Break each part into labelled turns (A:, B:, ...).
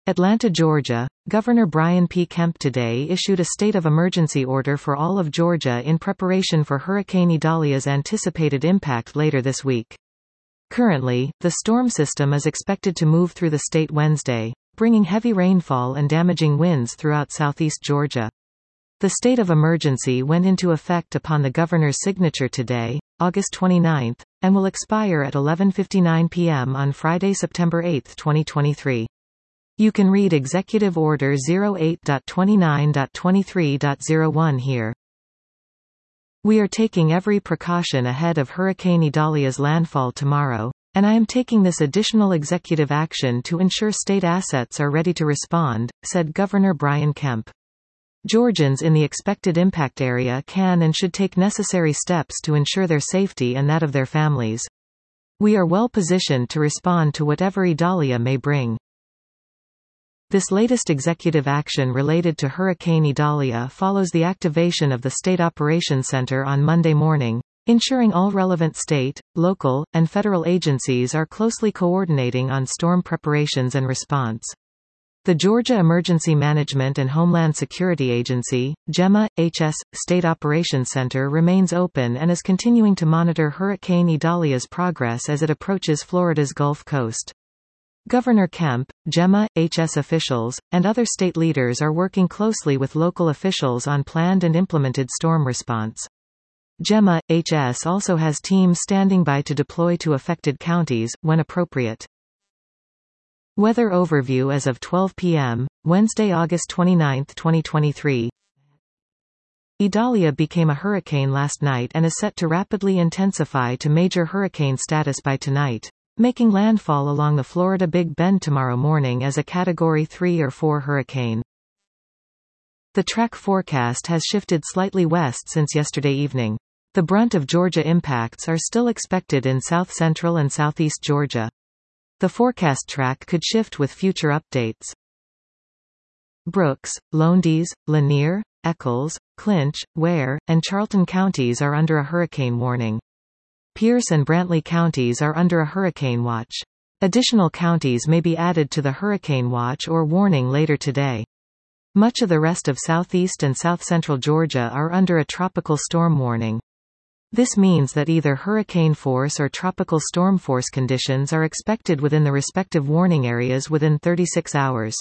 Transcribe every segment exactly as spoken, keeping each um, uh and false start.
A: Atlanta, Georgia. Governor Brian P. Kemp today issued a state of emergency order for all of Georgia in preparation for Hurricane Idalia's anticipated impact later this week. Currently, the storm system is expected to move through the state Wednesday, bringing heavy rainfall and damaging winds throughout southeast Georgia. The state of emergency went into effect upon the governor's signature today, August twenty-ninth, and will expire at eleven fifty-nine p m on Friday, September eighth, twenty twenty-three. You can read Executive Order zero eight point twenty-nine point twenty-three point zero one here. We are taking every precaution ahead of Hurricane Idalia's landfall tomorrow, and I am taking this additional executive action to ensure state assets are ready to respond, said Governor Brian Kemp. Georgians in the expected impact area can and should take necessary steps to ensure their safety and that of their families. We are well positioned to respond to whatever Idalia may bring. This latest executive action related to Hurricane Idalia follows the activation of the State Operations Center on Monday morning, ensuring all relevant state, local, and federal agencies are closely coordinating on storm preparations and response. The Georgia Emergency Management and Homeland Security Agency, GEMA, H S, State Operations Center remains open and is continuing to monitor Hurricane Idalia's progress as it approaches Florida's Gulf Coast. Governor Kemp, GEMA, H S officials, and other state leaders are working closely with local officials on planned and implemented storm response. GEMA, H S also has teams standing by to deploy to affected counties, when appropriate. Weather overview as of twelve p m, Wednesday, August twenty-ninth, twenty twenty-three. Idalia became a hurricane last night and is set to rapidly intensify to major hurricane status by tonight, making landfall along the Florida Big Bend tomorrow morning as a Category three or four hurricane. The track forecast has shifted slightly west since yesterday evening. The brunt of Georgia impacts are still expected in south-central and southeast Georgia. The forecast track could shift with future updates. Brooks, Lowndes, Lanier, Eccles, Clinch, Ware, and Charlton counties are under a hurricane warning. Pierce and Brantley counties are under a hurricane watch. Additional counties may be added to the hurricane watch or warning later today. Much of the rest of southeast and south-central Georgia are under a tropical storm warning. This means that either hurricane force or tropical storm force conditions are expected within the respective warning areas within thirty-six hours.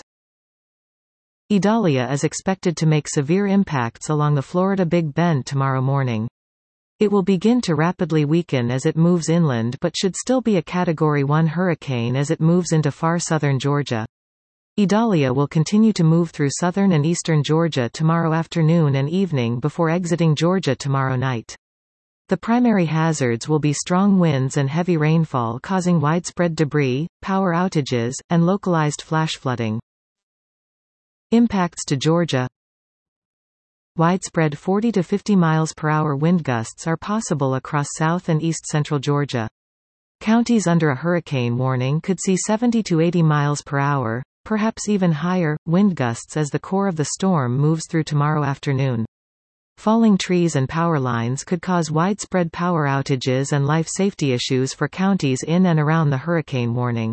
A: Idalia is expected to make severe impacts along the Florida Big Bend tomorrow morning. It will begin to rapidly weaken as it moves inland but should still be a Category one hurricane as it moves into far southern Georgia. Idalia will continue to move through southern and eastern Georgia tomorrow afternoon and evening before exiting Georgia tomorrow night. The primary hazards will be strong winds and heavy rainfall causing widespread debris, power outages, and localized flash flooding. Impacts to Georgia. Widespread forty to fifty miles per hour wind gusts are possible across south and east central Georgia. Counties under a hurricane warning could see seventy to eighty miles per hour, perhaps even higher, wind gusts as the core of the storm moves through tomorrow afternoon. Falling trees and power lines could cause widespread power outages and life safety issues for counties in and around the hurricane warning.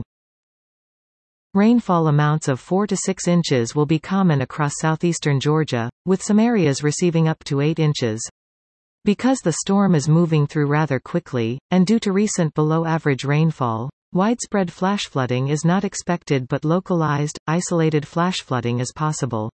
A: Rainfall amounts of four to six inches will be common across southeastern Georgia, with some areas receiving up to eight inches. Because the storm is moving through rather quickly, and due to recent below-average rainfall, widespread flash flooding is not expected, but localized, isolated flash flooding is possible.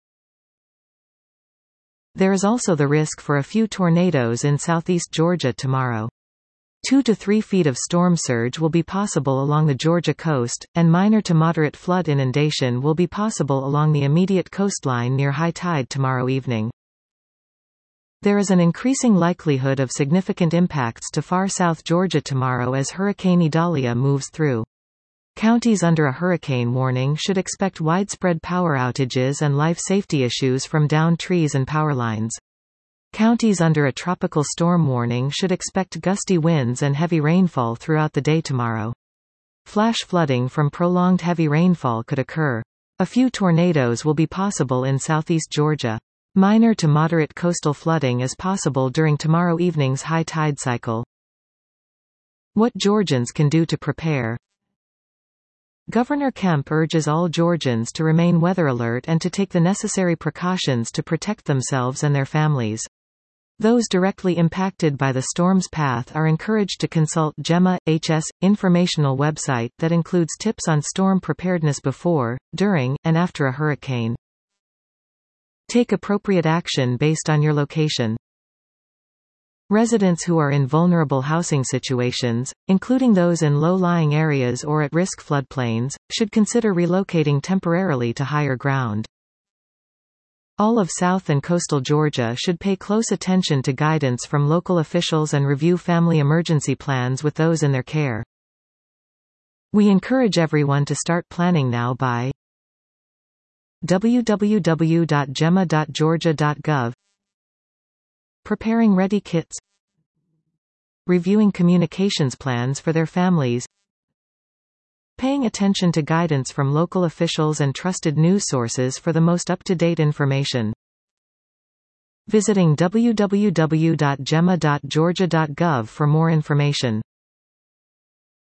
A: There is also the risk for a few tornadoes in southeast Georgia tomorrow. Two to three feet of storm surge will be possible along the Georgia coast, and minor to moderate flood inundation will be possible along the immediate coastline near high tide tomorrow evening. There is an increasing likelihood of significant impacts to far south Georgia tomorrow as Hurricane Idalia moves through. Counties under a hurricane warning should expect widespread power outages and life safety issues from downed trees and power lines. Counties under a tropical storm warning should expect gusty winds and heavy rainfall throughout the day tomorrow. Flash flooding from prolonged heavy rainfall could occur. A few tornadoes will be possible in southeast Georgia. Minor to moderate coastal flooding is possible during tomorrow evening's high tide cycle. What Georgians can do to prepare. Governor Kemp urges all Georgians to remain weather alert and to take the necessary precautions to protect themselves and their families. Those directly impacted by the storm's path are encouraged to consult GEMA H S informational website that includes tips on storm preparedness before, during, and after a hurricane. Take appropriate action based on your location. Residents who are in vulnerable housing situations, including those in low-lying areas or at risk floodplains, should consider relocating temporarily to higher ground. All of South and coastal Georgia should pay close attention to guidance from local officials and review family emergency plans with those in their care. We encourage everyone to start planning now by w w w dot gema dot georgia dot gov, preparing ready kits, reviewing communications plans for their families, paying attention to guidance from local officials and trusted news sources for the most up-to-date information, visiting w w w dot gema dot georgia dot gov for more information.